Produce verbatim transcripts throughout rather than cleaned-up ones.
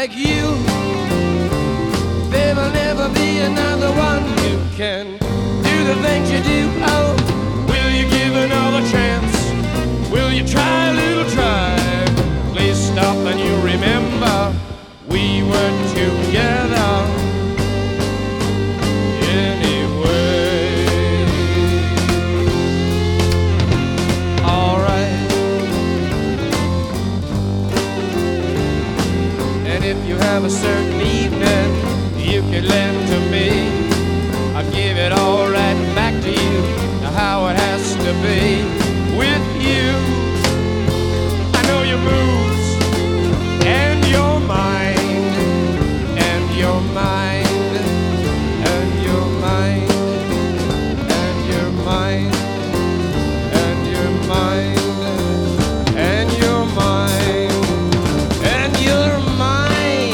like you. There will never be another one who can do the things you do. Oh, will you give another chance? Will you try a little try? Please stop and you remember we were together anyway. All right. And if you have a certain evening you can lend to me, I'll give it all right back to you, how it has to be with you. I know your moves and your mind and your mind and your mind and your mind and your mind and your mind and your mind.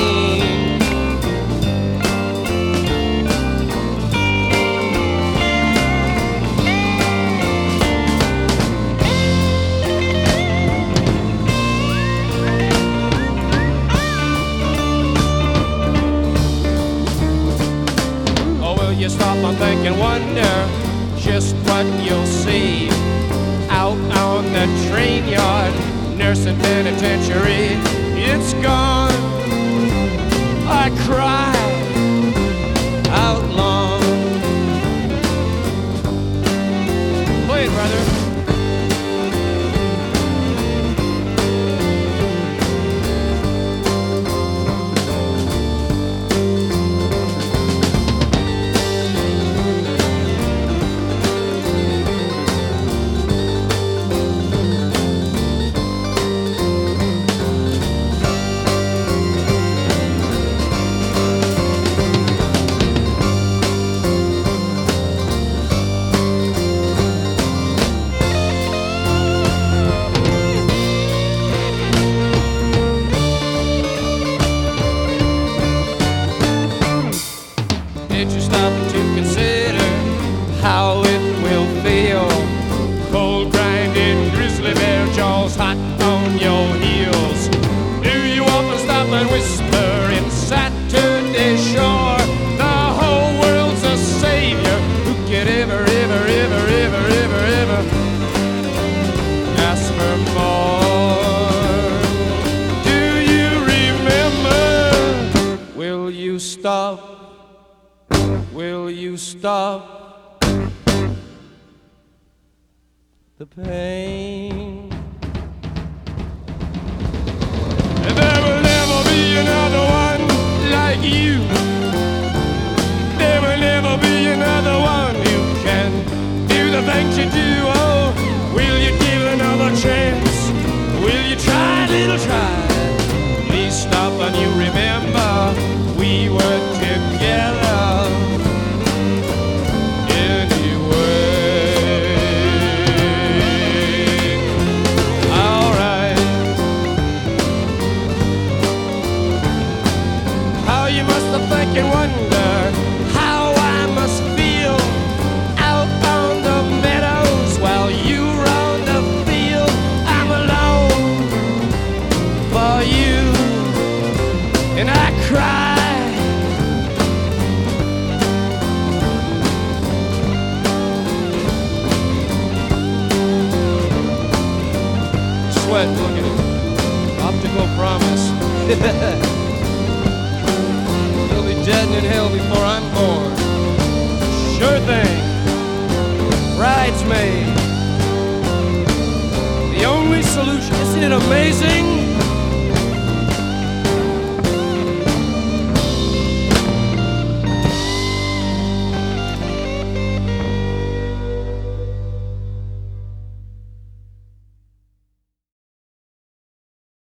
You stop and think and wonder just what you'll see out on the train yard, nursing penitentiary. It's gone. I cry out long. Play it, brother. Did you stop to consider how it will feel? Cold grinding grizzly bear jaws hot on your heels. Do you often stop and whisper in Saturday Shore? The whole world's a savior. Who could ever, ever, ever, ever, ever, ever ask for more? Do you remember? Will you stop? Will you stop the pain? There will never be another one like you. There will never be another one who can do the things you do. Oh, will you give another chance? Will you try a little try? Please stop and you remember we were together. You must have think and wonder how I must feel out on the meadows while you round the field. I'm alone for you and I cry. Sweat, look at it. Optical promise. Dead in hell before I'm born. Sure thing. Bridesmaid. The only solution. Isn't it amazing?